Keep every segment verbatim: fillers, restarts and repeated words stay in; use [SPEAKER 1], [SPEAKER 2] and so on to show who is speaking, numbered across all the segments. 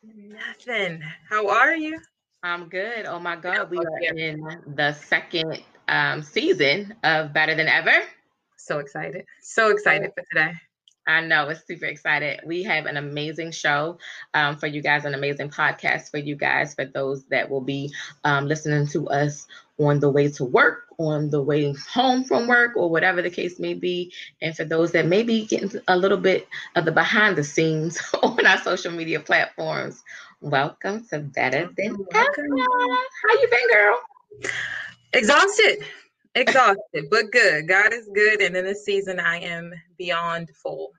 [SPEAKER 1] Nothing. How are you?
[SPEAKER 2] I'm good. Oh my God, we are in the second um, season of Better Than Ever.
[SPEAKER 1] So excited. So excited for today.
[SPEAKER 2] I know, it's super excited. We have an amazing show um, for you guys, an amazing podcast for you guys, for those that will be um, listening to us on the way to work, on the way home from work, or whatever the case may be. And for those that may be getting a little bit of the behind the scenes on our social media platforms, welcome to Better Than
[SPEAKER 1] Welcome.
[SPEAKER 2] Ever. How you been, girl?
[SPEAKER 1] Exhausted. Exhausted, but good. God is good. And in this season, I am beyond full.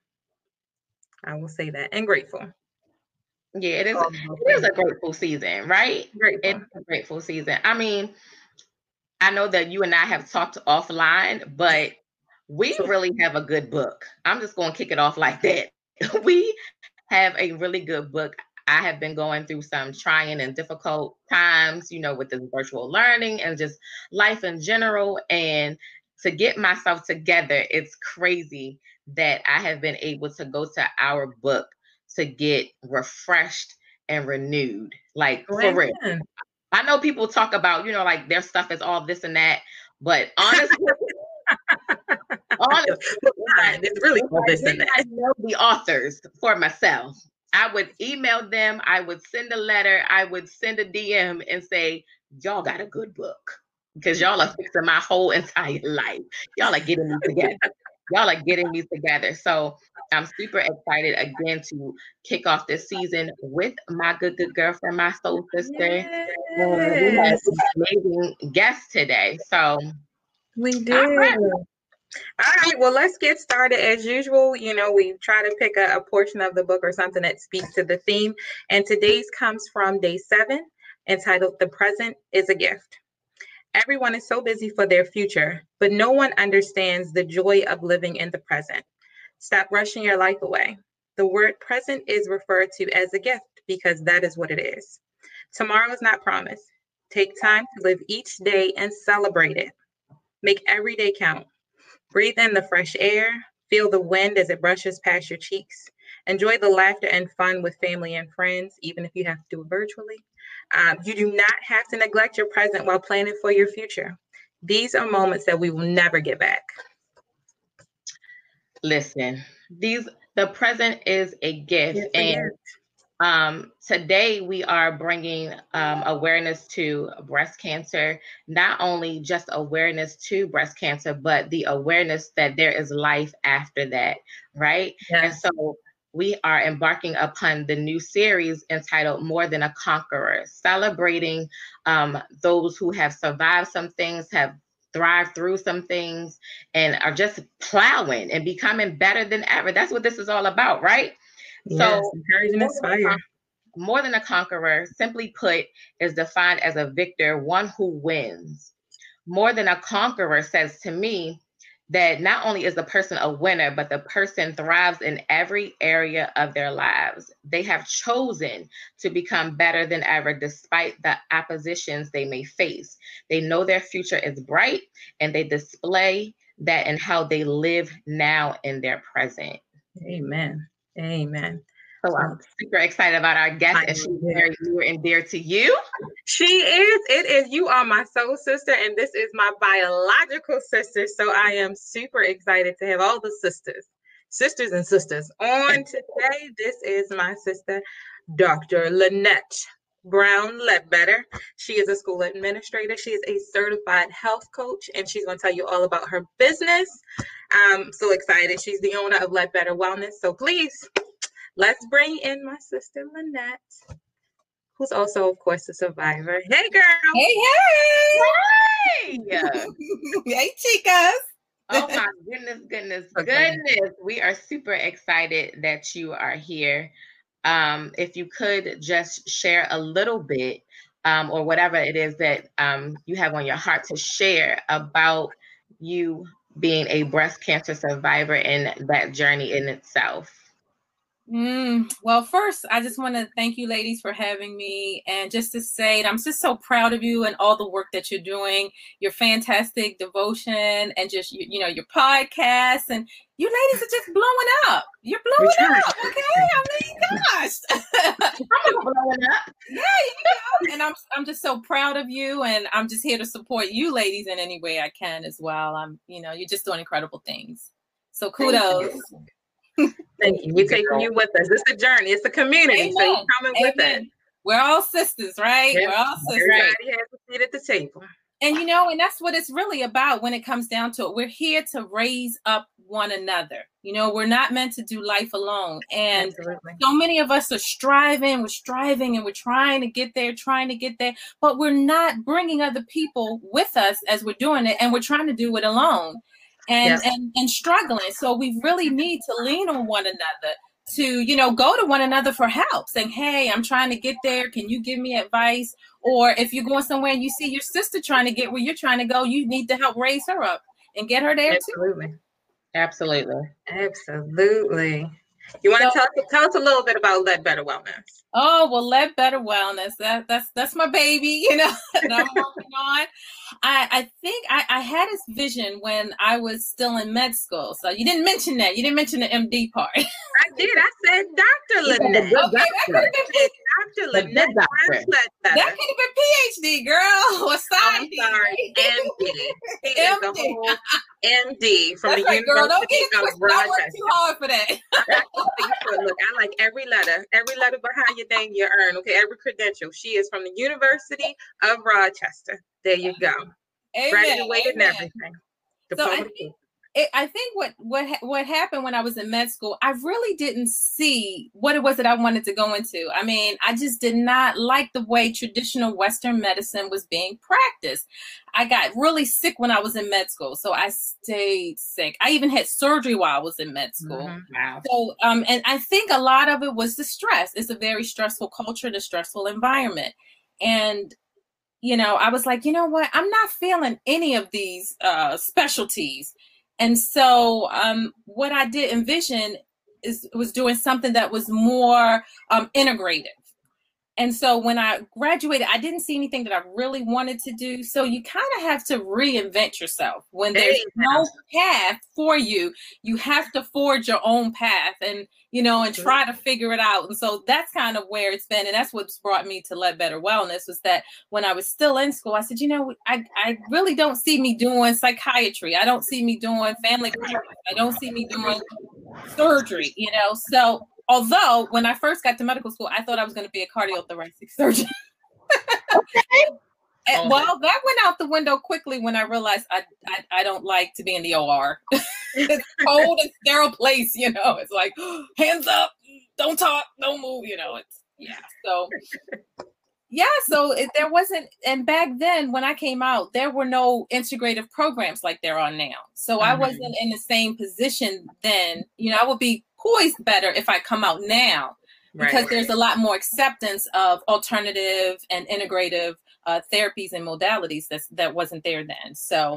[SPEAKER 1] I will say that. And grateful.
[SPEAKER 2] Yeah, it is. It is a grateful season, right?
[SPEAKER 1] Grateful.
[SPEAKER 2] It's a grateful season. I mean, I know that you and I have talked offline, but we really have a good book. I'm just going to kick it off like that. We have a really good book. I have been going through some trying and difficult times, you know, with this virtual learning and just life in general. And to get myself together, it's crazy that I have been able to go to our book to get refreshed and renewed. Like, for real. I know people talk about, you know, like their stuff is all this and that, but honestly, honestly,
[SPEAKER 1] it's really all this and that.
[SPEAKER 2] I know the authors for myself. I would email them, I would send a letter, I would send a D M and say, y'all got a good book. Because y'all are fixing my whole entire life. Y'all are getting me together. Y'all are getting me together. So I'm super excited again to kick off this season with my good, good girlfriend, my soul sister.
[SPEAKER 1] Yes.
[SPEAKER 2] And we have some amazing guests today. So
[SPEAKER 1] we do. All right. All right, well, let's get started. As usual, you know, we try to pick a, a portion of the book or something that speaks to the theme. And today's comes from day seven, entitled The Present is a Gift. Everyone is so busy for their future, but no one understands the joy of living in the present. Stop rushing your life away. The word present is referred to as a gift because that is what it is. Tomorrow is not promised. Take time to live each day and celebrate it. Make every day count. Breathe in the fresh air. Feel the wind as it brushes past your cheeks. Enjoy the laughter and fun with family and friends, even if you have to do it virtually. Um, you do not have to neglect your present while planning for your future. These are moments that we will never get back.
[SPEAKER 2] Listen, these the present is a gift, it's and a gift. Um, today we are bringing um, awareness to breast cancer, not only just awareness to breast cancer, but the awareness that there is life after that, right? Yeah. And so we are embarking upon the new series entitled More Than a Conqueror, celebrating um, those who have survived some things, have thrived through some things, and are just plowing and becoming better than ever. That's what this is all about, right?
[SPEAKER 1] Yes, so encourage and inspire.
[SPEAKER 2] More than a conqueror, simply put, is defined as a victor, one who wins. More than a conqueror says to me that not only is the person a winner, but the person thrives in every area of their lives. They have chosen to become better than ever despite the oppositions they may face. They know their future is bright, and they display that in how they live now in their present.
[SPEAKER 1] Amen. Amen.
[SPEAKER 2] So I'm super excited about our guest, and she's very near and dear to you.
[SPEAKER 1] She is. It is. You are my soul sister, and this is my biological sister. So I am super excited to have all the sisters, sisters and sisters on today. This is my sister, Doctor Lynette Brown Ledbetter. She is a school administrator. She is a certified health coach, and she's going to tell you all about her business. I'm so excited. She's the owner of Ledbetter Wellness. So please, let's bring in my sister, Lynette, who's also, of course, a survivor. Hey, girl.
[SPEAKER 3] Hey,
[SPEAKER 2] hey.
[SPEAKER 3] Hey. Hey, chicas.
[SPEAKER 2] Oh, my goodness, goodness, okay. goodness. We are super excited that you are here. Um, if you could just share a little bit um, or whatever it is that um, you have on your heart to share about you being a breast cancer survivor and that journey in itself.
[SPEAKER 3] Mm, well, first, I just want to thank you ladies for having me, and just to say I'm just so proud of you and all the work that you're doing, your fantastic devotion, and just, you, you know, your podcast, and you ladies are just blowing up. You're blowing up, okay? I mean, gosh.
[SPEAKER 2] I'm going to blow
[SPEAKER 3] you know, and I'm I'm just so proud of you, and I'm just here to support you ladies in any way I can as well. I'm, you know, you're just doing incredible things. So kudos.
[SPEAKER 1] Thank you. Thank you. We're taking you with us. It's a journey. It's a community. Amen. So you're coming Amen. With us.
[SPEAKER 3] We're all sisters, right?
[SPEAKER 1] Yes.
[SPEAKER 3] We're all sisters.
[SPEAKER 1] Everybody has a seat at the table.
[SPEAKER 3] And, you know, and that's what it's really about when it comes down to it. We're here to raise up one another. You know, we're not meant to do life alone. And Absolutely. So many of us are striving, we're striving and we're trying to get there, trying to get there, but we're not bringing other people with us as we're doing it. And we're trying to do it alone and, yes. and, and struggling. So we really need to lean on one another, to, you know, go to one another for help, saying, hey, I'm trying to get there. Can you give me advice? Or if you're going somewhere and you see your sister trying to get where you're trying to go, you need to help raise her up and get her there
[SPEAKER 1] Absolutely.
[SPEAKER 3] too.
[SPEAKER 2] Absolutely.
[SPEAKER 1] Absolutely. You want to so, tell, tell us a little bit about Ledbetter Wellness?
[SPEAKER 3] Oh, well, Ledbetter Wellness, that, that's that's my baby, you know, that I'm working on. I, I think I, I had this vision when I was still in med school. So you didn't mention that. You didn't mention the M D part.
[SPEAKER 1] I did. I said Doctor Lynette. Okay,
[SPEAKER 3] that could have been
[SPEAKER 1] Doctor Lynette.
[SPEAKER 3] That could have been P H D, girl. Or
[SPEAKER 1] I'm sorry, M D.
[SPEAKER 3] M D.
[SPEAKER 1] M D from
[SPEAKER 3] That's
[SPEAKER 1] the
[SPEAKER 3] right,
[SPEAKER 1] University
[SPEAKER 3] girl. Don't get
[SPEAKER 1] of
[SPEAKER 3] it
[SPEAKER 1] Rochester.
[SPEAKER 3] Don't work too hard for that.
[SPEAKER 1] Look, I like every letter, every letter behind your name you earn. Okay, every credential. She is from the University of Rochester. There you go.
[SPEAKER 3] Amen.
[SPEAKER 1] Graduated and everything.
[SPEAKER 3] So I think, it, I think what what what happened when I was in med school, I really didn't see what it was that I wanted to go into. I mean, I just did not like the way traditional Western medicine was being practiced. I got really sick when I was in med school, so I stayed sick. I even had surgery while I was in med school.
[SPEAKER 2] Mm-hmm. Wow.
[SPEAKER 3] So, um, and I think a lot of it was the stress. It's a very stressful culture, the stressful environment, and you know, I was like, you know what? I'm not feeling any of these uh, specialties. And so um, what I did envision is was doing something that was more um, integrative. And so when I graduated, I didn't see anything that I really wanted to do. So you kind of have to reinvent yourself. When there's no path for you, you have to forge your own path and, you know, and try to figure it out. And so that's kind of where it's been. And that's what's brought me to Ledbetter Wellness, was that when I was still in school, I said, you know, I, I really don't see me doing psychiatry. I don't see me doing family practice. I don't see me doing surgery, you know. So although when I first got to medical school, I thought I was going to be a cardiothoracic surgeon.
[SPEAKER 2] Okay.
[SPEAKER 3] And, well, that went out the window quickly when I realized I, I, I don't like to be in the O R. It's a cold and sterile place, you know. It's like, hands up, don't talk, don't move, you know. It's, yeah. So, yeah, so it, there wasn't, and back then when I came out, there were no integrative programs like there are now. So mm-hmm. I wasn't in the same position then. You know, I would be poised better if I come out now, because right. there's a lot more acceptance of alternative and integrative uh, therapies and modalities that's, that wasn't there then. So,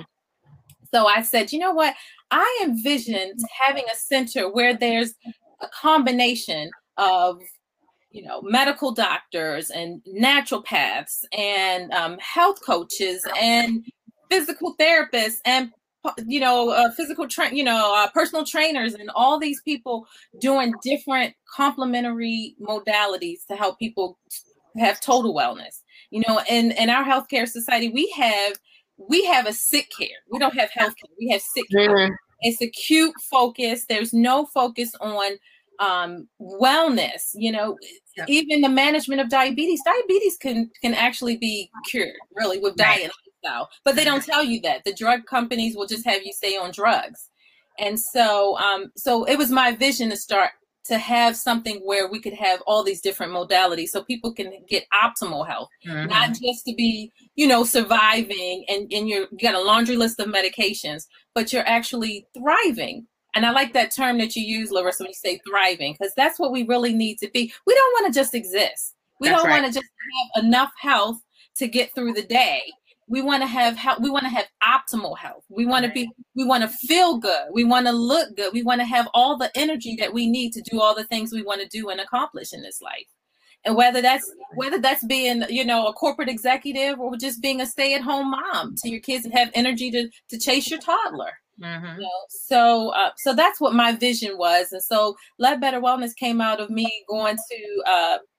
[SPEAKER 3] so I said, you know what? I envisioned having a center where there's a combination of, you know, medical doctors and naturopaths and um, health coaches and physical therapists and, you know, uh, physical, tra- you know, uh, personal trainers and all these people doing different complementary modalities to help people have total wellness. You know, in, in our healthcare society, we have we have a sick care. We don't have healthcare. We have sick care. Mm-hmm. It's acute focus. There's no focus on um, wellness. You know, yeah. even the management of diabetes. Diabetes can can actually be cured, really, with diet and lifestyle. But they don't tell you that. The drug companies will just have you stay on drugs. And so, um, so it was my vision to start to have something where we could have all these different modalities so people can get optimal health, mm-hmm. not just to be, you know, surviving and, and you're, you got a laundry list of medications, but you're actually thriving. And I like that term that you use, Larissa, when you say thriving, because that's what we really need to be. We don't want to just exist. We that's don't right. want to just have enough health to get through the day. We want to have health. We want to have optimal health. We want to be, we want to feel good. We want to look good. We want to have all the energy that we need to do all the things we want to do and accomplish in this life. And whether that's, whether that's being, you know, a corporate executive or just being a stay-at-home mom to your kids and have energy to, to chase your toddler. Mm-hmm. You know? So, uh, so that's what my vision was. And so Ledbetter Wellness came out of me going to, uh, health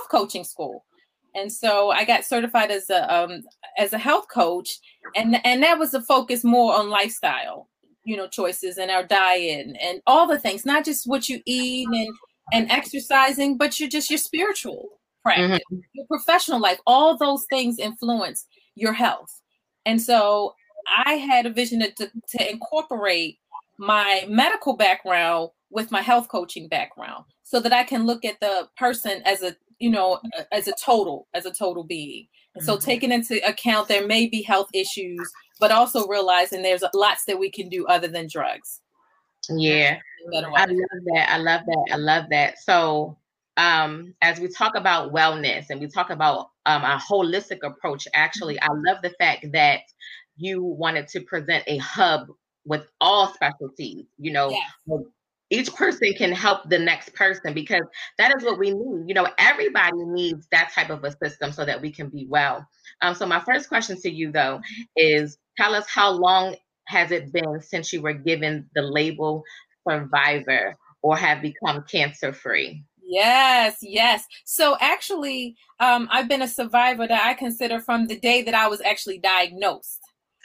[SPEAKER 3] health coaching school. And so I got certified as a um, as a health coach, and and that was a focus more on lifestyle, you know, choices and our diet and, and all the things, not just what you eat and and exercising, but you're just your spiritual practice, mm-hmm. your professional life. All those things influence your health. And so I had a vision to, to, to incorporate my medical background with my health coaching background, so that I can look at the person as a you know, as a total, as a total being. And so taking into account there may be health issues, but also realizing there's lots that we can do other than drugs.
[SPEAKER 2] Yeah, I love that. I love that. I love that. So um, as we talk about wellness and we talk about um, a holistic approach, actually, I love the fact that you wanted to present a hub with all specialties, you know, yes. Each person can help the next person, because that is what we need. You know, everybody needs that type of a system so that we can be well. Um, so my first question to you, though, is tell us, how long has it been since you were given the label survivor or have become cancer-free?
[SPEAKER 3] Yes, yes. So actually, um, I've been a survivor that I consider from the day that I was actually diagnosed.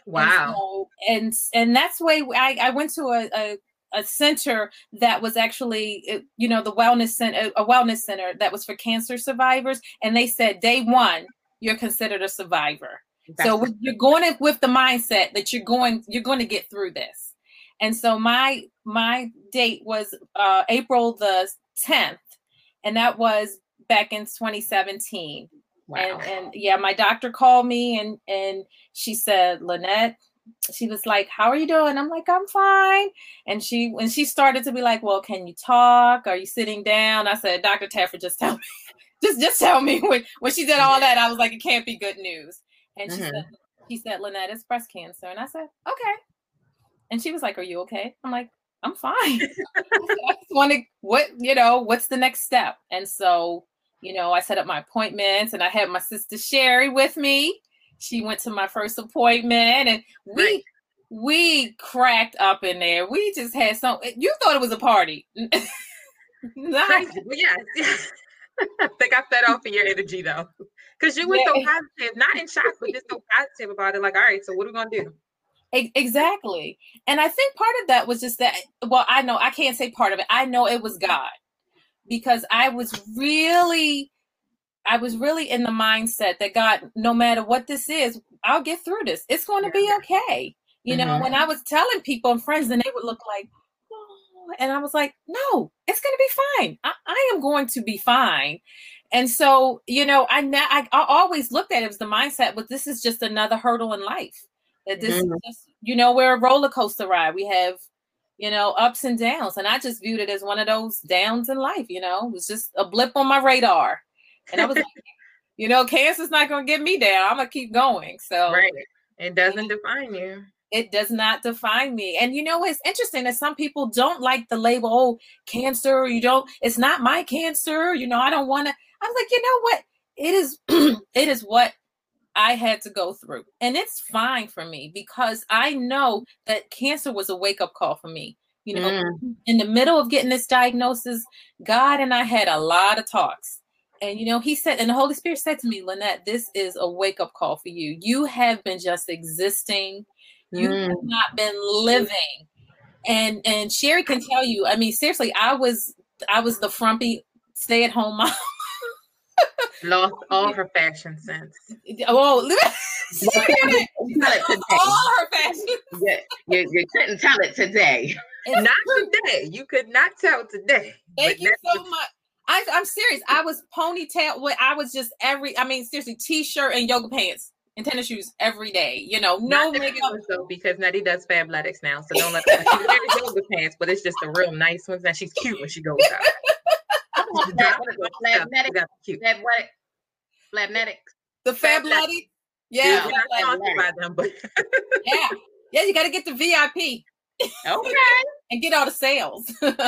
[SPEAKER 1] Wow.
[SPEAKER 3] And so, and, and that's why I, I went to a, a a center that was actually, you know, the wellness center, a wellness center that was for cancer survivors. And they said, day one, you're considered a survivor. That's so you're going in with the mindset that you're going, you're going to get through this. And so my, my date was uh, April the tenth, and that was back in twenty seventeen. Wow. And, and yeah, my doctor called me and, and she said, Lynette, she was like, how are you doing? I'm like, I'm fine. And she, when she started to be like, well, can you talk? Are you sitting down? I said, Doctor Taffer, just tell me, just, just tell me. When, when she did all that, I was like, it can't be good news. And she mm-hmm. said, she said, Lynette, it's breast cancer. And I said, okay. And she was like, are you okay? I'm like, I'm fine. I, said, I just want to, what, you know, what's the next step? And so, you know, I set up my appointments and I had my sister Sherry with me. She went to my first appointment and we right. we cracked up in there. We just had some, you thought it was a party.
[SPEAKER 1] Nice. Yes, yes. I think I fed off of your energy though. Because you were yeah. so positive, not in shock, but just so positive about it. Like, all right, so what are we gonna do?
[SPEAKER 3] Exactly. And I think part of that was just that, well, I know I can't say part of it. I know it was God, because I was really I was really in the mindset that God, no matter what this is, I'll get through this. It's going to be okay. You mm-hmm. know, when I was telling people and friends, and they would look like, oh, and I was like, no, it's going to be fine. I, I am going to be fine. And so, you know, I, I, I always looked at it as the mindset, but this is just another hurdle in life. That this mm-hmm. is just, you know, we're a roller coaster ride. We have, you know, ups and downs. And I just viewed it as one of those downs in life, you know, it was just a blip on my radar. And I was like, you know, cancer's not going to get me down. I'm going to keep going. So
[SPEAKER 1] right. It doesn't define you.
[SPEAKER 3] It does not define me. And, you know, it's interesting that some people don't like the label, oh, cancer, you don't, it's not my cancer. You know, I don't want to, I'm like, you know what? It is, it is what I had to go through. And it's fine for me, because I know that cancer was a wake-up call for me. You know, mm. in the middle of getting this diagnosis, God and I had a lot of talks. And, you know, he said, and the Holy Spirit said to me, Lynette, this is a wake-up call for you. You have been just existing. You mm. have not been living. And and Sherry can tell you, I mean, seriously, I was I was the frumpy stay-at-home mom.
[SPEAKER 1] Lost all her fashion sense.
[SPEAKER 3] Oh, all her fashion.
[SPEAKER 2] Yeah, you, you couldn't tell it today.
[SPEAKER 1] It's not true. Today. You could not tell today.
[SPEAKER 3] Thank you so was- much. I, I'm serious. I was ponytail. I was just every, I mean, seriously, t-shirt and yoga pants and tennis shoes every day. You know, no makeup.
[SPEAKER 1] So because Nettie does Fabletics now, so don't let her. She wears yoga pants, but it's just the real nice ones, and she's cute when she goes out.
[SPEAKER 2] Fabletics. Fabletics.
[SPEAKER 3] The Fabletics. Yeah,
[SPEAKER 1] we're not talking about them, but
[SPEAKER 3] yeah, yeah, you got to get the V I P.
[SPEAKER 2] Okay,
[SPEAKER 3] and get all the sales.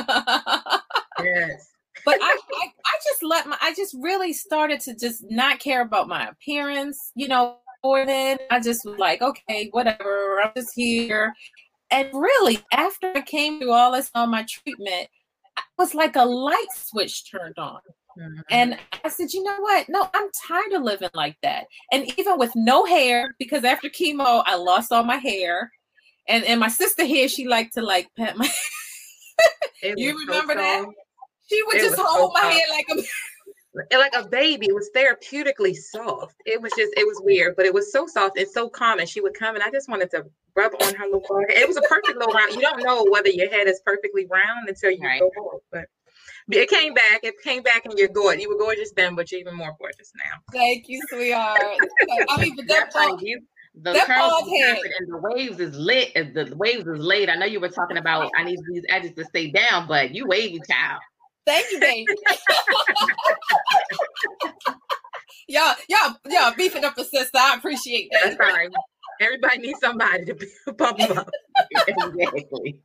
[SPEAKER 1] Yes.
[SPEAKER 3] But I, I, I just let my, I just really started to just not care about my appearance, you know, for then I just was like, okay, whatever, I'm just here. And really, after I came through all this on my treatment, it was like a light switch turned on. Mm-hmm. And I said, you know what? No, I'm tired of living like that. And even with no hair, because after chemo, I lost all my hair. And and my sister here, she liked to like pet my you remember so that? She would it just hold so my hair like a
[SPEAKER 1] like a baby. It was therapeutically soft. It was just, it was weird, but it was so soft and so calm. And she would come and I just wanted to rub on her little forehead. It was a perfect little round. You don't know whether your head is perfectly round until you right. go home. But it came back. It came back and you're gorgeous. You were gorgeous then, but you're even more gorgeous now.
[SPEAKER 3] Thank you, sweetheart. I mean, but that
[SPEAKER 2] part, you, the curls and the waves is lit. The waves is late. I know you were talking about I need these edges to stay down, but you wavy, child.
[SPEAKER 3] Thank you, baby. y'all, y'all, y'all beefing up a sister. I appreciate that.
[SPEAKER 1] That's right. Everybody needs somebody to pump them up.
[SPEAKER 2] Exactly.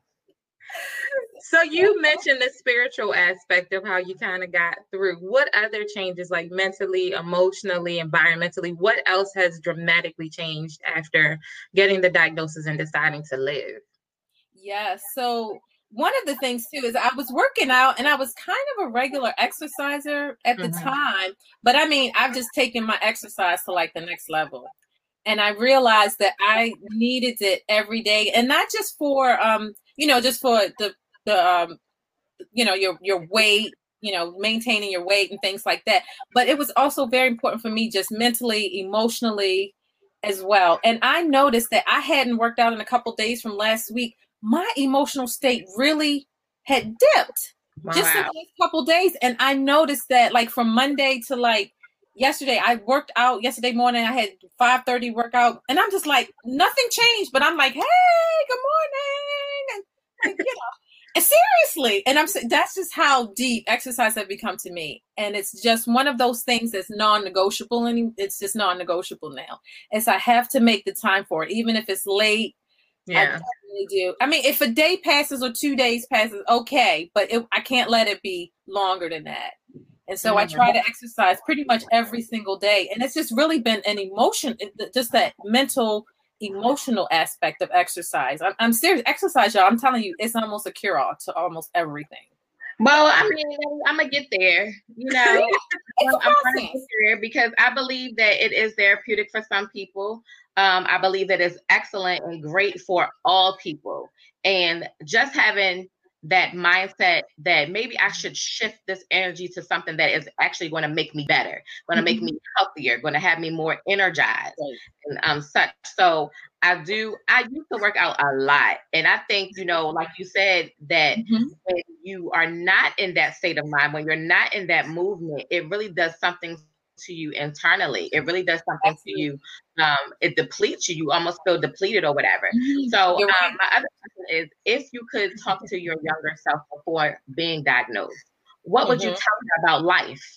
[SPEAKER 1] So you mentioned the spiritual aspect of how you kind of got through. What other changes, like mentally, emotionally, environmentally, what else has dramatically changed after getting the diagnosis and deciding to live?
[SPEAKER 3] Yeah, so one of the things too is I was working out and I was kind of a regular exerciser at the mm-hmm. time, but I mean, I've just taken my exercise to like the next level. And I realized that I needed it every day, and not just for, um, you know, just for the, the, um, you know, your, your weight, you know, maintaining your weight and things like that. But it was also very important for me, just mentally, emotionally as well. And I noticed that I hadn't worked out in a couple of days from last week. My emotional state really had dipped wow. just in the last couple of days. And I noticed that like from Monday to like yesterday, I worked out yesterday morning. I had five thirty workout and I'm just like, nothing changed, but I'm like, hey, good morning. And, you know, and seriously. And I'm saying that's just how deep exercise has become to me. And it's just one of those things that's non-negotiable. And it's just non-negotiable now. It's I have to make the time for it, even if it's late.
[SPEAKER 1] Yeah.
[SPEAKER 3] I definitely do. I mean, if a day passes or two days passes, okay, but it, I can't let it be longer than that. And so mm-hmm. I try to exercise pretty much every single day. And it's just really been an emotion, just that mental, emotional aspect of exercise. I'm, I'm serious. Exercise, y'all, I'm telling you, it's almost a cure-all to almost everything.
[SPEAKER 2] Well, I mean, I'm going to get there, you know, I'm, I'm trying to get there because I believe that it is therapeutic for some people. Um, I believe that it's excellent and great for all people. And just having that mindset that maybe I should shift this energy to something that is actually going to make me better, going to make me healthier, going to have me more energized right. and um, such. So I do, I used to work out a lot. And I think, you know, like you said, that mm-hmm. when you are not in that state of mind, when you're not in that movement, it really does something to you internally. It really does something Absolutely. to you. Um, it depletes you. You almost feel depleted or whatever. Mm-hmm. So um, right. my other question is, if you could talk to your younger self before being diagnosed, what mm-hmm. would you tell her about life?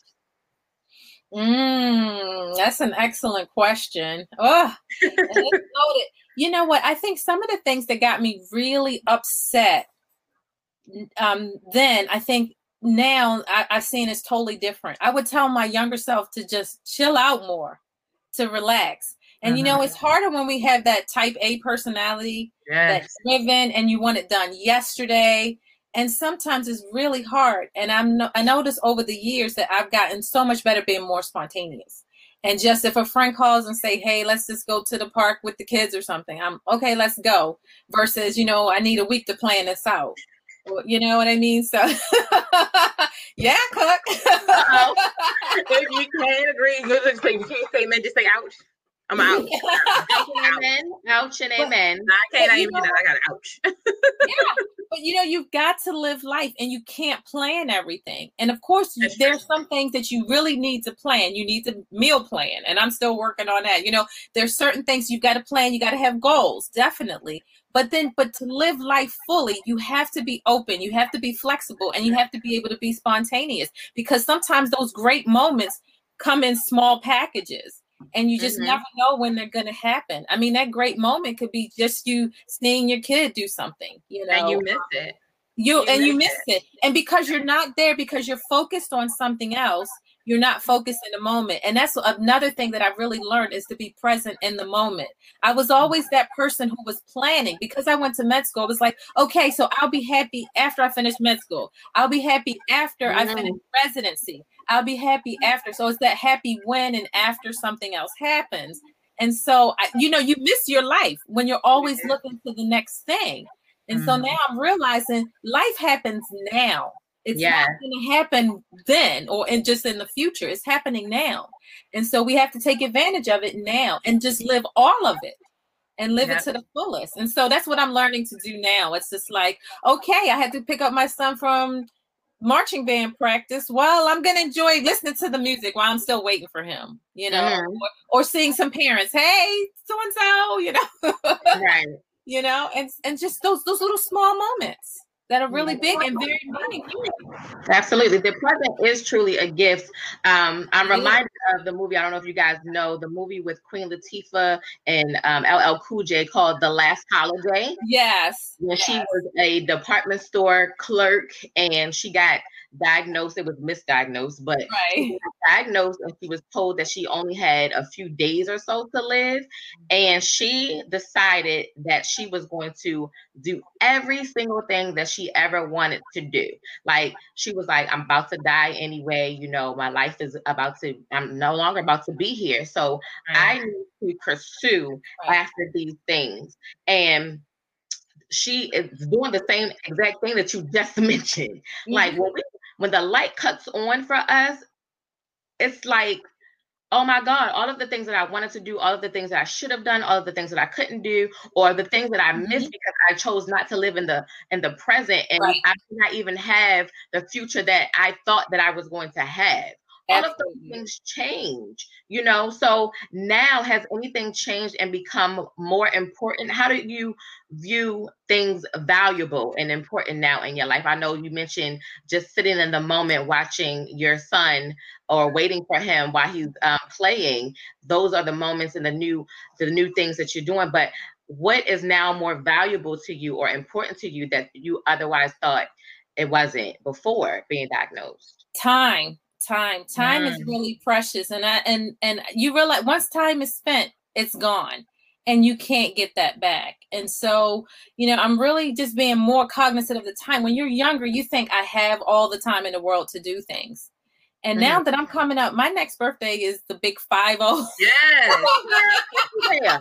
[SPEAKER 3] Mm, that's an excellent question. Oh, you know what? I think some of the things that got me really upset um, then, I think now I, I've seen it's totally different. I would tell my younger self to just chill out more, to relax. And, mm-hmm. you know, it's harder when we have that type A personality yes. that's driven and you want it done yesterday. And sometimes it's really hard. And I'm no, I noticed over the years that I've gotten so much better being more spontaneous. And just if a friend calls and say, hey, let's just go to the park with the kids or something, I'm okay, let's go. Versus, you know, I need a week to plan this out. You know what I mean? So, yeah, cook.
[SPEAKER 1] Uh-oh. If you can't agree, you can't say amen, just say ouch. I'm out.
[SPEAKER 2] Ouch and amen. Ouch and amen.
[SPEAKER 1] No, I can't even know, I got an ouch.
[SPEAKER 3] Yeah, but you know, you've got to live life and you can't plan everything. And of course, you, there's some things that you really need to plan. You need to meal plan. And I'm still working on that. You know, there's certain things you've got to plan. You got to have goals, definitely. But then, but to live life fully, you have to be open, you have to be flexible, and you have to be able to be spontaneous, because sometimes those great moments come in small packages and you just mm-hmm. never know when they're going to happen. I mean, that great moment could be just you seeing your kid do something, you know,
[SPEAKER 1] and you miss it.
[SPEAKER 3] You, you and miss you miss it. it. And because you're not there, because you're focused on something else, you're not focused in the moment. And that's another thing that I've really learned, is to be present in the moment. I was always that person who was planning, because I went to med school. It was like, okay, so I'll be happy after I finish med school. I'll be happy after mm. I finish residency. I'll be happy after. So it's that happy when and after something else happens. And so, I, you know, you miss your life when you're always looking to the next thing. And mm-hmm. so now I'm realizing life happens now. It's yeah. not going to happen then or in just in the future. It's happening now. And so we have to take advantage of it now and just live all of it and live yeah. it to the fullest. And so that's what I'm learning to do now. It's just like, okay, I had to pick up my son from marching band practice. Well, I'm going to enjoy listening to the music while I'm still waiting for him, you know, mm-hmm. or, or seeing some parents. Hey, so-and-so, you know,
[SPEAKER 2] right.
[SPEAKER 3] you know, and, and just those, those little small moments that are really big and very meaningful.
[SPEAKER 2] Absolutely. The present is truly a gift. Um, I'm reminded of the movie. I don't know if you guys know the movie with Queen Latifah and um, L L Cool J called The Last Holiday.
[SPEAKER 3] Yes.
[SPEAKER 2] When
[SPEAKER 3] yes.
[SPEAKER 2] she was a department store clerk and she got diagnosed, it was misdiagnosed, but
[SPEAKER 3] right.
[SPEAKER 2] she was diagnosed and she was told that she only had a few days or so to live. And she decided that she was going to do every single thing that she ever wanted to do. Like she was like, I'm about to die anyway. You know, my life is about to, I'm no longer about to be here. So right. I need to pursue right. after these things. And she is doing the same exact thing that you just mentioned. Mm-hmm. Like when, we, when the light cuts on for us, it's like, oh my God, all of the things that I wanted to do, all of the things that I should have done, all of the things that I couldn't do, or the things that I missed mm-hmm. because I chose not to live in the in the present, and right. I did not even have the future that I thought that I was going to have. All of those things change, you know? So now has anything changed and become more important? How do you view things valuable and important now in your life? I know you mentioned just sitting in the moment, watching your son or waiting for him while he's um, playing. Those are the moments and the new, the new things that you're doing. But what is now more valuable to you or important to you that you otherwise thought it wasn't before being diagnosed?
[SPEAKER 3] Time. Time, time mm. is really precious, and I and and you realize once time is spent, it's gone, and you can't get that back. And so, you know, I'm really just being more cognizant of the time. When you're younger, you think I have all the time in the world to do things, and mm. now that I'm coming up, my next birthday is the big five oh.
[SPEAKER 2] Yes. Where?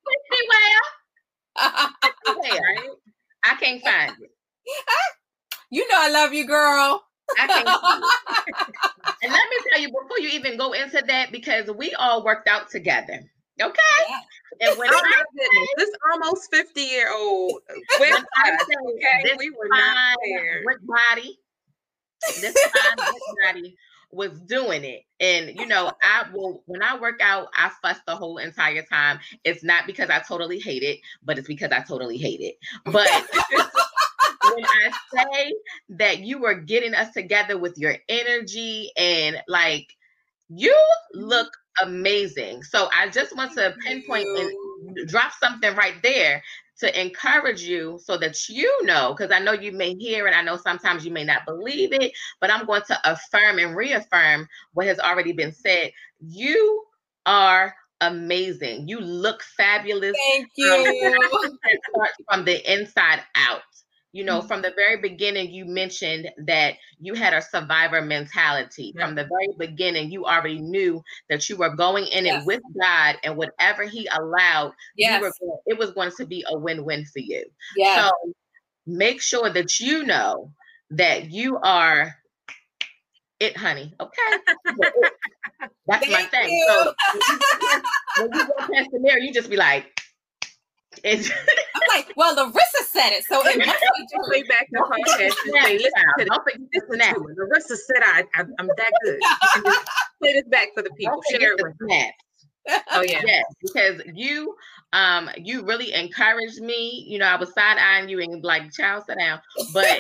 [SPEAKER 2] Where? I can't find it.
[SPEAKER 3] You know I love you, girl.
[SPEAKER 2] I can't and let me tell you before you even go into that, because we all worked out together. Okay.
[SPEAKER 1] Yeah. And when oh I say, this almost fifty year old with us, okay, we were not there.
[SPEAKER 2] With body, this fine body was doing it. And you know, I will when I work out, I fuss the whole entire time. It's not because I totally hate it, but it's because I totally hate it. But when I say that you were getting us together with your energy and like you look amazing. So I just want to pinpoint and drop something right there to encourage you so that you know, because I know you may hear it. I know sometimes you may not believe it, but I'm going to affirm and reaffirm what has already been said. You are amazing. You look fabulous.
[SPEAKER 3] Thank you.
[SPEAKER 2] Um, from the inside out. You know, from the very beginning, you mentioned that you had a survivor mentality. From the very beginning, you already knew that you were going in yes. it with God, and whatever He allowed,
[SPEAKER 3] yes.
[SPEAKER 2] you were going, it was going to be a win-win for you.
[SPEAKER 3] Yes.
[SPEAKER 2] So make sure that you know that you are it, honey. Okay. That's
[SPEAKER 3] Thank
[SPEAKER 2] my thing.
[SPEAKER 3] You.
[SPEAKER 2] So when you go past the mirror, you just be like, it's
[SPEAKER 3] I'm like, well, Larissa said it, so it must be true.
[SPEAKER 1] Play back the podcast and say, listen to this. Listen to it. Larissa said I, I, I'm that good. You can just play this back for the people. Share it with them.
[SPEAKER 2] Oh yeah, yes, because you, um, you really encouraged me. You know, I was side eyeing you and like, child, sit down. But,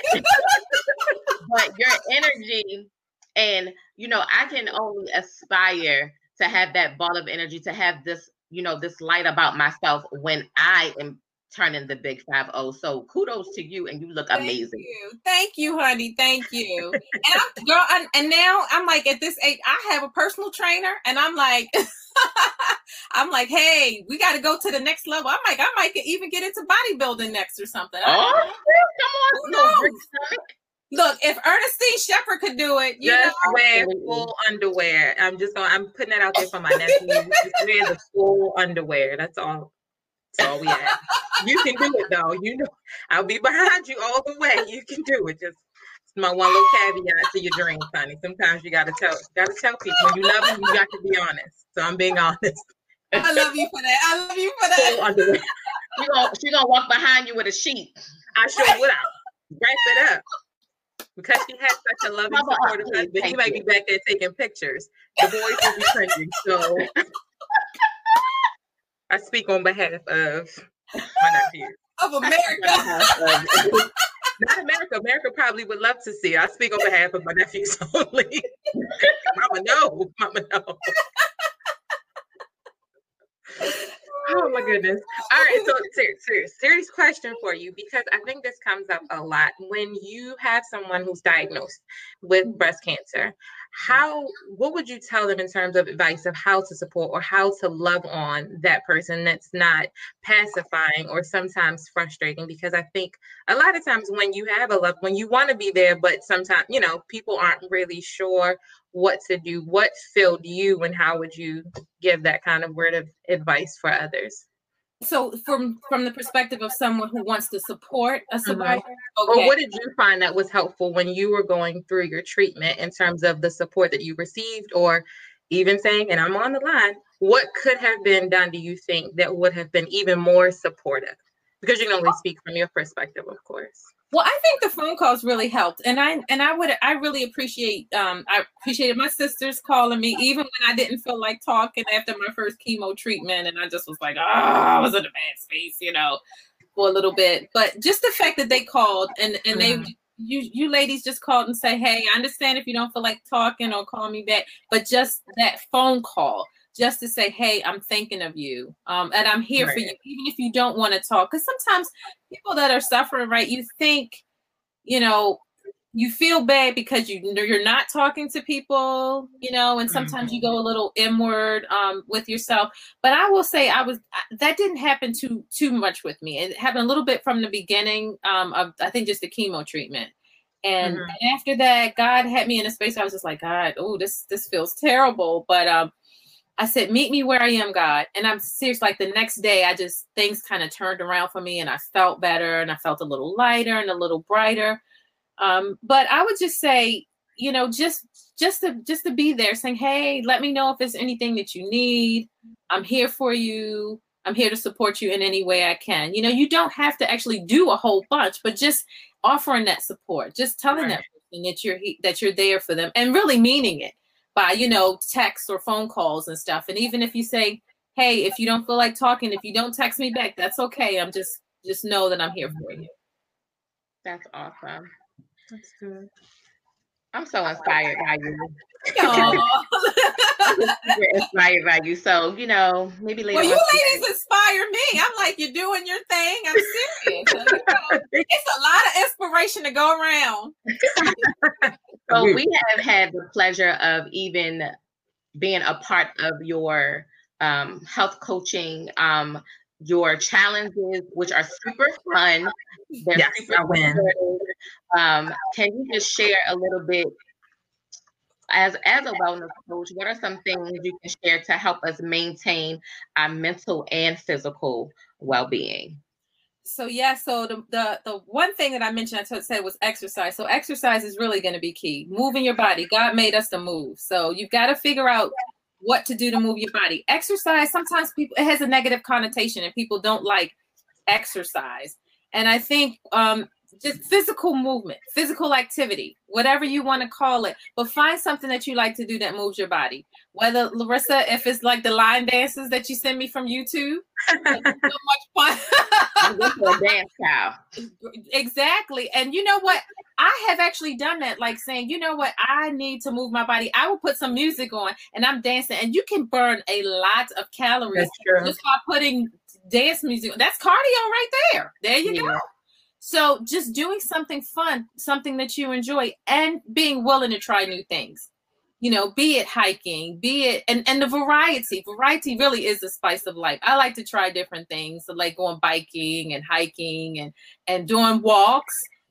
[SPEAKER 2] but your energy, and you know, I can only aspire to have that ball of energy, to have this. You know, this light about myself when I am turning the big five oh. So kudos to you, and you look
[SPEAKER 3] Thank
[SPEAKER 2] amazing.
[SPEAKER 3] You. Thank you, honey. Thank you. And I'm, girl, and, and now I'm like at this age, I have a personal trainer, and I'm like, I'm like, hey, we got to go to the next level. I'm like, I might get, even get into bodybuilding next or something.
[SPEAKER 2] Oh, come on,
[SPEAKER 3] no. Look, if Ernestine Shepherd could do it, you
[SPEAKER 1] just
[SPEAKER 3] know,
[SPEAKER 1] wear full underwear. I'm just going. I'm putting that out there for my nephews. Just wear the full underwear. That's all. That's all we have. You can do it though. You know, I'll be behind you all the way. You can do it. Just my one little caveat to your dreams, honey. Sometimes you gotta tell, gotta tell people when you love them, you got to be honest. So I'm being honest.
[SPEAKER 3] I love you for that. I love you for that.
[SPEAKER 1] Full underwear.
[SPEAKER 2] She gonna she gonna walk behind you with a sheet.
[SPEAKER 1] I sure would. Wrap it up. Because she has such a loving, supportive husband. He might be back there taking pictures. The boys will be cringing. So I speak on behalf of my nephew.
[SPEAKER 3] Of America.
[SPEAKER 1] Not America. America probably would love to see. I speak on behalf of my nephews only. Mama, no. Mama, no. Oh my goodness. All right. So serious, serious, serious question for you, because I think this comes up a lot when you have someone who's diagnosed with breast cancer. How, what would you tell them in terms of advice of how to support or how to love on that person that's not pacifying or sometimes frustrating? Because I think a lot of times when you have a loved one, you want to be there, but sometimes, you know, people aren't really sure what to do. What filled you, and how would you give that kind of word of advice for others?
[SPEAKER 3] So from from the perspective of someone who wants to support a survivor,
[SPEAKER 1] mm-hmm. okay. Or what did you find that was helpful when you were going through your treatment in terms of the support that you received, or even saying, and I'm on the line, what could have been done, do you think, that would have been even more supportive? Because you can only speak from your perspective, of course.
[SPEAKER 3] Well, I think the phone calls really helped, and I and I would I really appreciate um I appreciated my sisters calling me even when I didn't feel like talking after my first chemo treatment, and I just was like, oh, I was in a bad space, you know, for a little bit. But just the fact that they called and and mm-hmm. they you you ladies just called and say, hey, I understand if you don't feel like talking or call me back, but just that phone call. Just to say, hey, I'm thinking of you, um, and I'm here right. for you, even if you don't want to talk. Because sometimes people that are suffering, right, you think, you know, you feel bad because you you're not talking to people, you know, and sometimes mm-hmm. you go a little inward um, with yourself. But I will say, I was that didn't happen too too much with me. It happened a little bit from the beginning um, of I think just the chemo treatment. And mm-hmm. after that, God had me in a space where I was just like, God, oh, this this feels terrible, but. Um, I said, meet me where I am, God. And I'm serious. Like the next day, I just, things kind of turned around for me and I felt better and I felt a little lighter and a little brighter. Um, but I would just say, you know, just, just to, just to be there saying, hey, let me know if there's anything that you need. I'm here for you. I'm here to support you in any way I can. You know, you don't have to actually do a whole bunch, but just offering that support, just telling right. that person that you're, that you're there for them and really meaning it. By, you know, texts or phone calls and stuff. And even if you say, hey, if you don't feel like talking, if you don't text me back, that's okay. I'm just, just know that I'm here for you.
[SPEAKER 2] That's awesome.
[SPEAKER 1] That's good.
[SPEAKER 2] I'm so inspired by you. Super inspired by you. So, you know, maybe later.
[SPEAKER 3] Well, you ladies inspire me. I'm like, you're doing your thing. I'm serious. So, you know, it's a lot of inspiration to go around.
[SPEAKER 2] So we have had the pleasure of even being a part of your um, health coaching, um, your challenges, which are super fun. They're
[SPEAKER 1] yes,
[SPEAKER 2] super
[SPEAKER 1] I win.
[SPEAKER 2] Um, can you just share a little bit, as, as a wellness coach, what are some things you can share to help us maintain our mental and physical well-being?
[SPEAKER 3] So yeah, so the, the the one thing that I mentioned, I said was exercise. So exercise is really going to be key. Moving your body. God made us to move. So you've got to figure out what to do to move your body. Exercise, sometimes people, it has a negative connotation and people don't like exercise. And I think um, just physical movement, physical activity, whatever you want to call it, but find something that you like to do that moves your body. Whether, Larissa, if it's like the line dances that you send me from YouTube, it's so much fun.
[SPEAKER 2] I'm going for a dance cow.
[SPEAKER 3] Exactly. And you know what? I have actually done that, like saying, you know what? I need to move my body. I will put some music on and I'm dancing, and you can burn a lot of calories just by putting dance music. That's cardio right there. There you yeah. go. So just doing something fun, something that you enjoy, and being willing to try new things. You know, be it hiking, be it, and, and the variety. Variety really is the spice of life. I like to try different things, so like going biking and hiking and, and doing walks.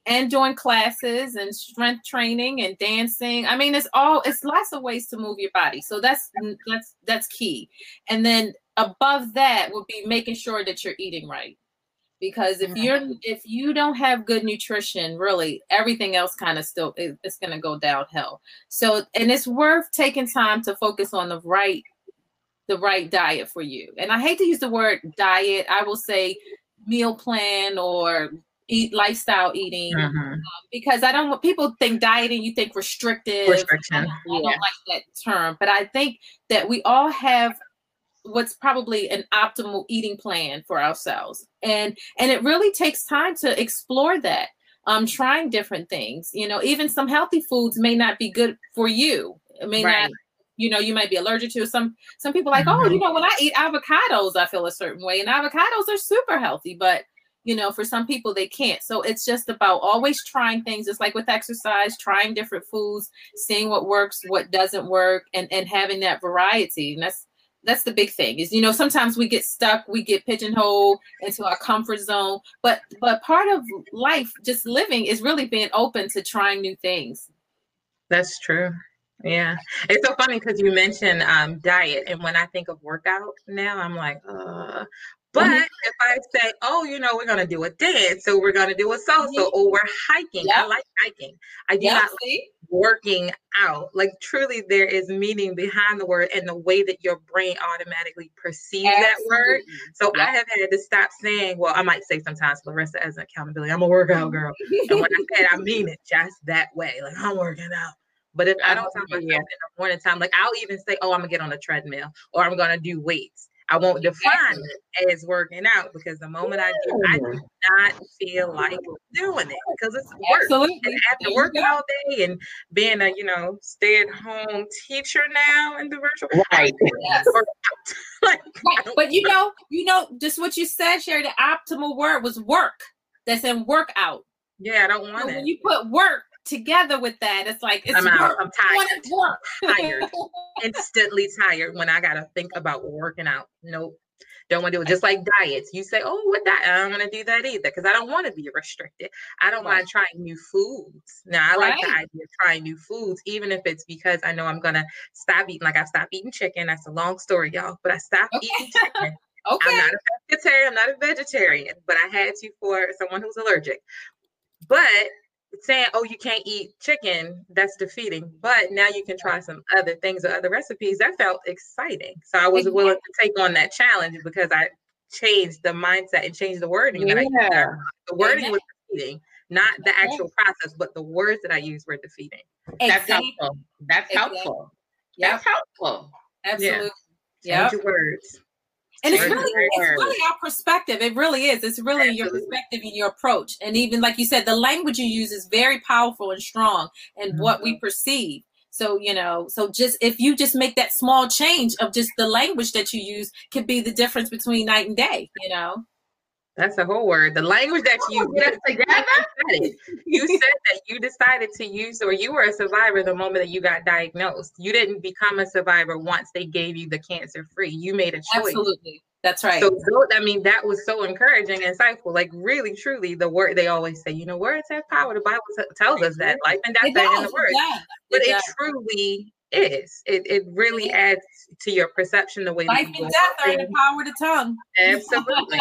[SPEAKER 3] and doing classes and strength training and dancing. I mean, it's all, it's lots of ways to move your body. So that's, that's, that's key. And then above that would be making sure that you're eating right. Because if you're, if you don't have good nutrition, really everything else kind of still, it, it's going to go downhill. So, and it's worth taking time to focus on the right, the right diet for you. And I hate to use the word diet. I will say meal plan or eat lifestyle eating, mm-hmm. um, because I don't want people think dieting, you think restrictive.
[SPEAKER 1] Restriction.
[SPEAKER 3] I don't, I don't yeah. like that term, but I think that we all have what's probably an optimal eating plan for ourselves. And, and it really takes time to explore that, um, trying different things, you know, even some healthy foods may not be good for you. It may right. not, you know, you might be allergic to some, some people like, mm-hmm. oh, you know, when I eat avocados, I feel a certain way, and avocados are super healthy, but you know, for some people they can't. So it's just about always trying things, just like with exercise, trying different foods, seeing what works, what doesn't work, and, and having that variety. And that's, that's the big thing is, you know, sometimes we get stuck, we get pigeonholed into our comfort zone, but, but part of life, just living, is really being open to trying new things.
[SPEAKER 1] That's true. Yeah. It's so funny because you mentioned um, diet. And when I think of workout now, I'm like, uh, but mm-hmm. if I say, oh, you know, we're going to do a dance, so we're going to do a salsa, mm-hmm. or we're hiking. Yep. I like hiking. I do yep. not like working out. Like, truly, there is meaning behind the word and the way that your brain automatically perceives Absolutely. That word. So yep. I have had to stop saying, well, I might say sometimes, Larissa, as an accountability, I'm a workout girl. And when I said, I mean it just that way. Like, I'm working out. But if I don't tell myself in the morning time, like, I'll even say, oh, I'm going to get on a treadmill, or I'm going to do weights. I won't define exactly. it as working out, because the moment I do, I do not feel like doing it, because it's work.
[SPEAKER 3] Absolutely.
[SPEAKER 1] And after working all day and being a, you know, stay-at-home teacher now in the virtual,
[SPEAKER 2] right?
[SPEAKER 3] Yes. like, right. But you know, you know, just what you said, Sherry, the optimal word was work. That's in workout.
[SPEAKER 1] Yeah, I don't want so it.
[SPEAKER 3] When you put work together with that, it's like it's
[SPEAKER 1] I'm out.
[SPEAKER 3] Work.
[SPEAKER 1] I'm tired. Work. tired. Instantly tired when I gotta think about working out. Nope. Don't want to do it. Just like diets. You say, oh, what diet? I don't want to do that either, because I don't want to be restricted. I don't right. mind trying new foods. Now, I right. like the idea of trying new foods, even if it's because I know I'm gonna stop eating. Like, I stopped eating chicken. That's a long story, y'all. But I stopped okay. eating chicken.
[SPEAKER 3] Okay.
[SPEAKER 1] I'm not a vegetarian. I'm not a vegetarian, but I had to for someone who's allergic. But saying, oh, you can't eat chicken, that's defeating. But now you can try some other things or other recipes. That felt exciting. So I was willing to take on that challenge, because I changed the mindset and changed the wording.
[SPEAKER 2] Yeah.
[SPEAKER 1] That I used. The wording was defeating, not the actual process, but the words that I used were defeating.
[SPEAKER 2] That's exactly. helpful. That's exactly. helpful. Yep. That's helpful.
[SPEAKER 3] Absolutely.
[SPEAKER 1] Yeah. Change yep. your words.
[SPEAKER 3] And it's really, it's really our perspective. It really is. It's really Absolutely. Your perspective and your approach. And even like you said, the language you use is very powerful and strong in mm-hmm. what we perceive. So, you know, so just if you just make that small change of just the language that you use, could be the difference between night and day, you know?
[SPEAKER 1] That's the whole word. The language that you used together. You said that you decided to use, or you were a survivor the moment that you got diagnosed. You didn't become a survivor once they gave you the cancer free. You made a choice.
[SPEAKER 3] Absolutely. That's right.
[SPEAKER 1] So, I mean, that was so encouraging and insightful. Like, really, truly, the word, they always say, you know, words have power. The Bible t- tells us that. Life and death are in the word.
[SPEAKER 3] It
[SPEAKER 1] but
[SPEAKER 3] it,
[SPEAKER 1] it truly is. It it really yeah. adds to your perception the way
[SPEAKER 3] life and death are in the power of the tongue.
[SPEAKER 1] Absolutely.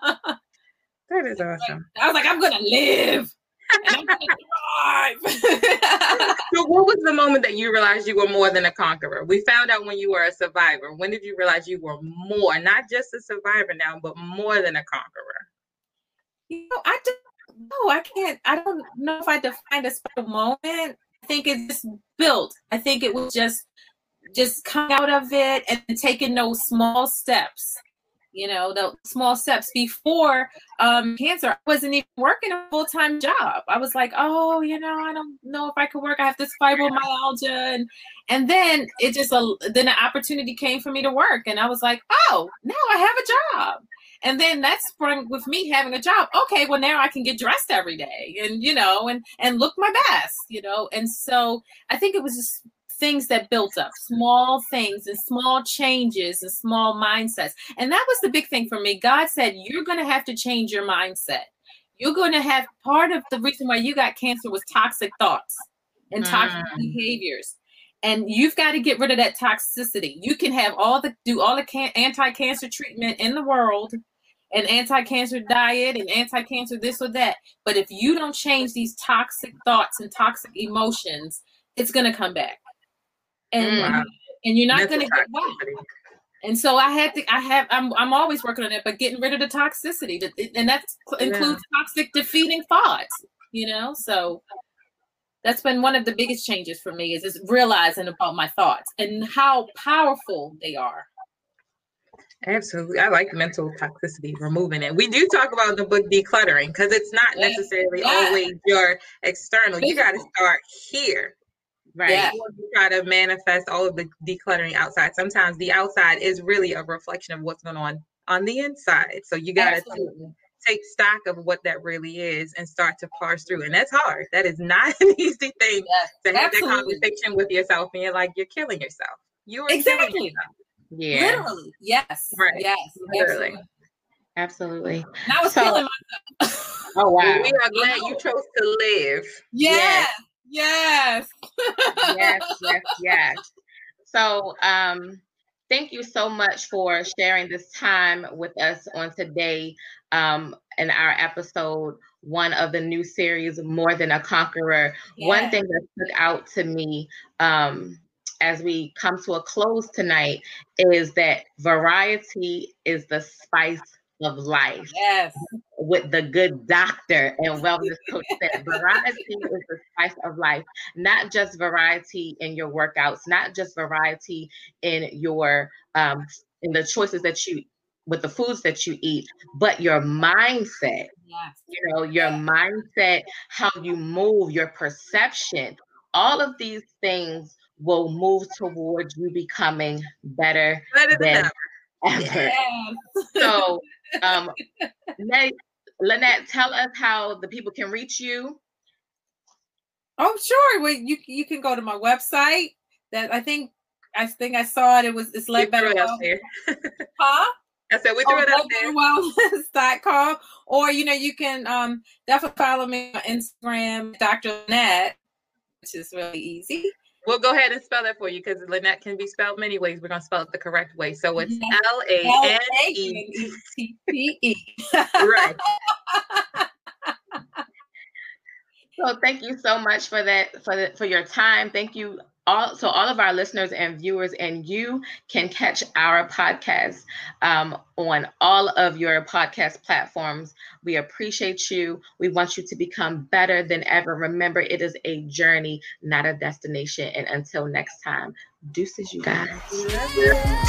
[SPEAKER 1] That is awesome.
[SPEAKER 3] I was like, I'm gonna live. And I'm gonna thrive.
[SPEAKER 1] So what was the moment that you realized you were more than a conqueror? We found out when you were a survivor. When did you realize you were more, not just a survivor now, but more than a conqueror?
[SPEAKER 3] You know, I don't know. I can't, I don't know if I defined a special moment. I think it just built. I think it was just just coming out of it and taking those small steps. You know, the small steps before um, cancer. I wasn't even working a full-time job. I was like, oh, you know, I don't know if I could work. I have this fibromyalgia. And, and then it just, uh, then an opportunity came for me to work. And I was like, oh, now I have a job. And then that sprung with me having a job. Okay, well, now I can get dressed every day and, you know, and, and look my best, you know. And so I think it was just things that built up, small things and small changes and small mindsets. And that was the big thing for me. God said, you're going to have to change your mindset. you're going to have part of the reason why you got cancer was toxic thoughts and toxic mm. behaviors. And you've got to get rid of that toxicity. You can have all the, do all the can, anti-cancer treatment in the world, an anti-cancer diet and anti-cancer this or that. But if you don't change these toxic thoughts and toxic emotions, it's going to come back. And, mm. and you're not going to get well. And so I had to, I have, I'm, I'm always working on it, but getting rid of the toxicity, and that includes yeah. toxic defeating thoughts, you know? So that's been one of the biggest changes for me is just realizing about my thoughts and how powerful they are.
[SPEAKER 1] Absolutely. I like mental toxicity, removing it. We do talk about the book decluttering because it's not yeah. necessarily yeah. always your external. You got to start here. Right. Yeah. You try to manifest all of the decluttering outside. Sometimes the outside is really a reflection of what's going on on the inside. So you got to take stock of what that really is and start to parse through. And that's hard. That is not an easy thing yes, to have absolutely. that conversation with yourself. And you're like, you're killing yourself. You are
[SPEAKER 3] exactly.
[SPEAKER 1] killing yourself.
[SPEAKER 2] Yeah.
[SPEAKER 3] Literally. Yes.
[SPEAKER 1] Right.
[SPEAKER 3] Yes.
[SPEAKER 1] Literally.
[SPEAKER 2] Absolutely.
[SPEAKER 3] And I was so, killing myself.
[SPEAKER 2] Oh, wow.
[SPEAKER 1] Well, we are glad you chose to live.
[SPEAKER 3] Yes. Yes.
[SPEAKER 2] Yes, yes, yes. So um, thank you so much for sharing this time with us on today um, in our episode one of the new series, More Than a Conqueror. Yeah. One thing that stood out to me um, as we come to a close tonight is that variety is the spice of life.
[SPEAKER 3] Yes.
[SPEAKER 2] With the good doctor and wellness coach said, variety is the spice of life. Not just variety in your workouts, not just variety in your um in the choices that you with the foods that you eat, but your mindset.
[SPEAKER 3] Yes.
[SPEAKER 2] You know, your yes. mindset, how you move, your perception, all of these things will move towards you becoming better, better than, than ever. ever.
[SPEAKER 3] Yes.
[SPEAKER 2] So um Lynette, Lynette, tell us how the people can reach you.
[SPEAKER 3] Oh, sure. Well, you you can go to my website. That I think I think I saw it. It was it's led better wellness. Huh?
[SPEAKER 1] I said we threw
[SPEAKER 3] oh,
[SPEAKER 1] it up there.
[SPEAKER 3] wellness dot com. Or you know, you can um definitely follow me on Instagram, Doctor Lynette, which is really easy.
[SPEAKER 1] We'll go ahead and spell that for you because Lynette can be spelled many ways. We're going to spell it the correct way. So it's L A N E T T E. Right.
[SPEAKER 2] So thank you so much for that, for the, for your time. Thank you all. So all of our listeners and viewers, and you can catch our podcast um, on all of your podcast platforms. We appreciate you. We want you to become better than ever. Remember, it is a journey, not a destination. And until next time, deuces, you guys.
[SPEAKER 1] Love you.